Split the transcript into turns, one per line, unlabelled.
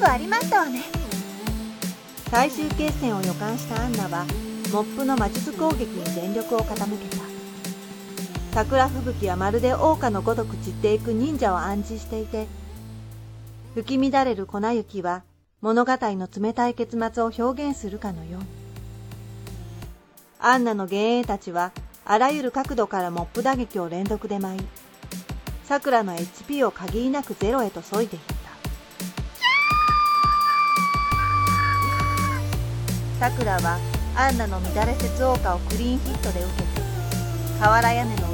くありましたわね。
最終決戦を予感したアンナはモップの魔術攻撃に全力を傾けた。桜吹雪はまるで桜花のごとく散っていく忍者を暗示していて、吹き乱れる粉雪は物語の冷たい結末を表現するかのように。アンナの幻影たちはあらゆる角度からモップ打撃を連続で舞い、桜の HP を限りなくゼロへと削いでいった。桜はアンナの乱れ雪桜花をクリーンヒットで受けて、瓦屋根の